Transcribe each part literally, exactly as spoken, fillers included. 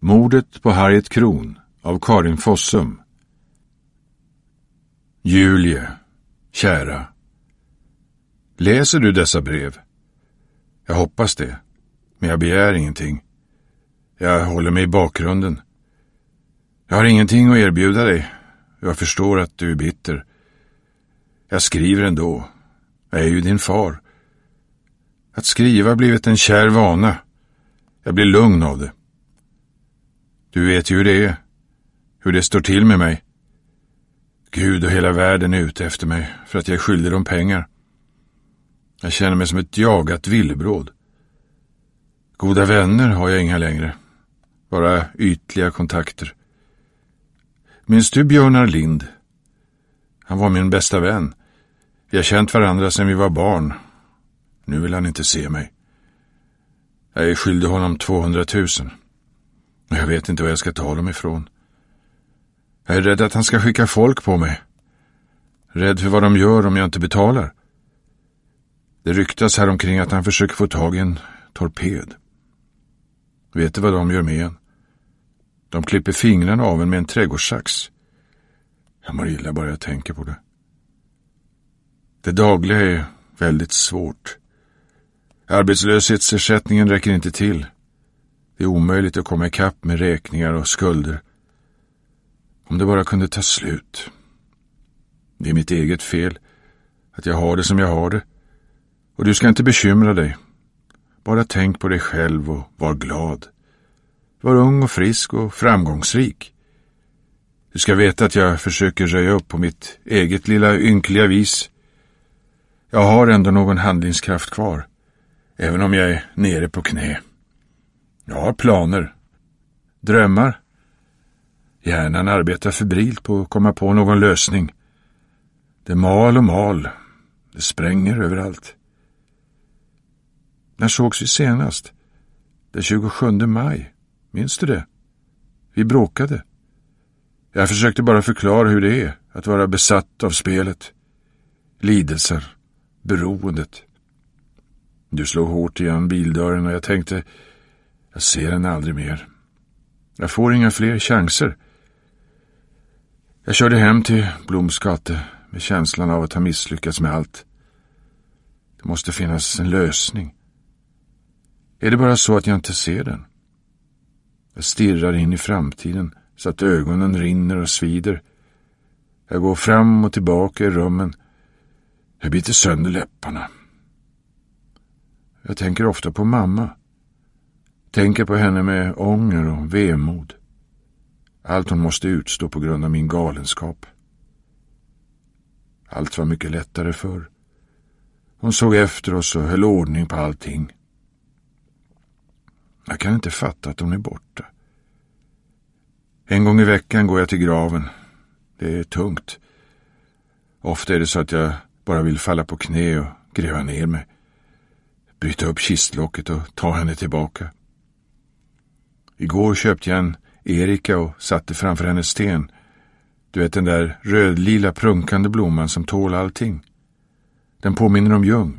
Mordet på Harriet Kron av Karin Fossum. Julie, kära. Läser du dessa brev? Jag hoppas det, men jag begär ingenting. Jag håller mig i bakgrunden. Jag har ingenting att erbjuda dig. Jag förstår att du är bitter. Jag skriver ändå. Jag är ju din far. Att skriva har blivit en kär vana. Jag blir lugn av det. Du vet ju hur det är. Hur det står till med mig. Gud och hela världen är ute efter mig för att jag är skyldig dem pengar. Jag känner mig som ett jagat villebråd. Goda vänner har jag inga längre. Bara ytliga kontakter. Minns du Björnar Lind? Han var min bästa vän. Vi har känt varandra sedan vi var barn. Nu vill han inte se mig. Jag är skyldig honom tvåhundratusen. Jag vet inte var jag ska ta dem ifrån. Jag är rädd att han ska skicka folk på mig. Rädd för vad de gör om jag inte betalar. Det ryktas här omkring att han försöker få tag i en torped. Vet du vad de gör med en? De klipper fingrarna av en med en trädgårdssax. Jag mår illa bara jag tänker på det. Det dagliga är väldigt svårt. Arbetslöshetsersättningen räcker inte till. Det är omöjligt att komma ikapp med räkningar och skulder. Om det bara kunde ta slut. Det är mitt eget fel att jag har det som jag har det. Och du ska inte bekymra dig. Bara tänk på dig själv och var glad. Var ung och frisk och framgångsrik. Du ska veta att jag försöker röja upp på mitt eget lilla ynkliga vis. Jag har ändå någon handlingskraft kvar. Även om jag är nere på knä. Jag har planer. Drömmar. Hjärnan arbetar febrilt på att komma på någon lösning. Det mal och mal. Det spränger överallt. När sågs vi senast? Den tjugosjunde maj. Minns du det? Vi bråkade. Jag försökte bara förklara hur det är att vara besatt av spelet. Lidelser. Beroendet. Du slog hårt igen bildörren och jag tänkte, jag ser henne aldrig mer. Jag får inga fler chanser. Jag körde hem till Blomskate med känslan av att ha misslyckats med allt. Det måste finnas en lösning. Är det bara så att jag inte ser den? Jag stirrar in i framtiden så att ögonen rinner och svider. Jag går fram och tillbaka i rummen. Jag biter sönder läpparna. Jag tänker ofta på mamma. Tänker på henne med ånger och vemod. Allt hon måste utstå på grund av min galenskap. Allt var mycket lättare förr. Hon såg efter oss och höll ordning på allting. Jag kan inte fatta att hon är borta. En gång i veckan går jag till graven. Det är tungt. Ofta är det så att jag bara vill falla på knä och gräva ner mig. Bryta upp kistlocket och ta henne tillbaka. Igår köpte jag en Erika och satte framför hennes sten. Du vet den där rödlila prunkande blomman som tål allting. Den påminner om ljung.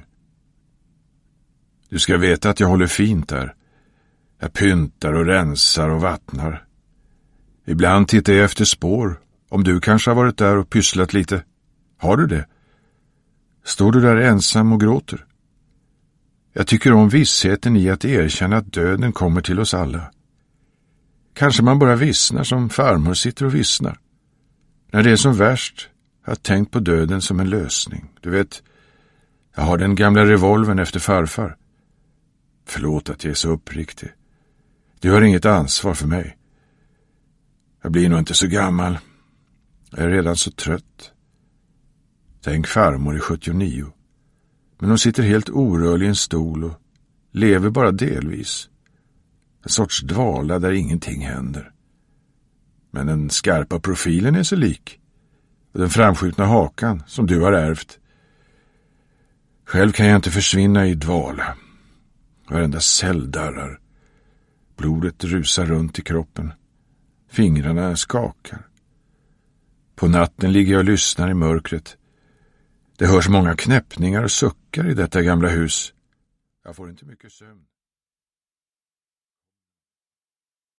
Du ska veta att jag håller fint där. Jag pyntar och rensar och vattnar. Ibland tittar jag efter spår. Om du kanske har varit där och pysslat lite. Har du det? Står du där ensam och gråter? Jag tycker om vissheten i att erkänna att döden kommer till oss alla. Kanske man bara vissnar som farmor sitter och vissnar. När det är som värst har jag tänkt på döden som en lösning. Du vet, jag har den gamla revolvern efter farfar. Förlåt att jag är så uppriktig. Du har inget ansvar för mig. Jag blir nog inte så gammal. Jag är redan så trött. Tänk farmor i sjuttionio. Men hon sitter helt orörlig i en stol och lever bara delvis. En sorts dvala där ingenting händer. Men den skarpa profilen är så lik. Och den framskjutna hakan som du har ärvt. Själv kan jag inte försvinna i dvala. Varenda cell darrar. Blodet rusar runt i kroppen. Fingrarna skakar. På natten ligger jag och lyssnar i mörkret. Det hörs många knäppningar och suckar i detta gamla hus. Jag får inte mycket sömn.